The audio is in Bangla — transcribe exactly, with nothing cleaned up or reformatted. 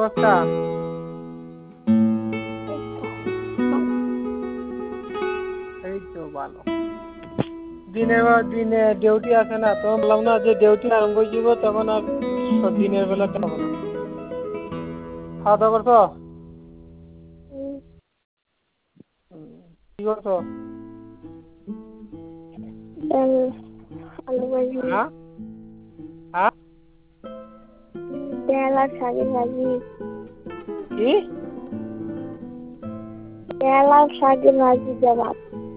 অবস্থা? এই তো ভালো। দিনের বেলা দিনে ডিউটি আছে না, তো বললাম না যে ডিউটি আরম্ভ হয়ে যাব, তখন আর দিনের বেলাটা হবে না। খাওয়া দাওয়া করছো? কি করছো? আলু ভাজি। হ্যাঁ হ্যাঁ তেল আর শাকের ভাজি। কি? তেল আর শাকের ভাজি দিয়ে ভাত।